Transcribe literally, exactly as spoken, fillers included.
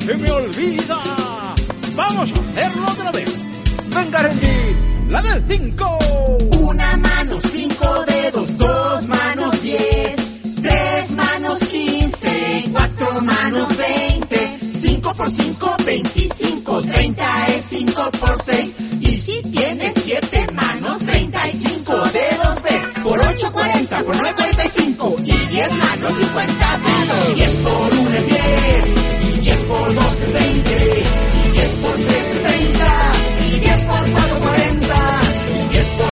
se me olvida. Vamos a hacerlo otra vez. Venga, Renji, la del cinco. Una mano, cinco dedos, dos manos, diez. Tres manos, quince. Cuatro manos, veinte. Cinco por cinco, veinticinco. Treinta es cinco por seis. Y si tienes siete manos, treinta y cinco dedos ves. Por ocho, cuarenta. Por nueve, cuarenta y cinco. Y diez manos, cincuenta dedos. Diez por uno es diez. Y diez por dos es veinte. Y diez por tres es treinta. Y diez por cuatro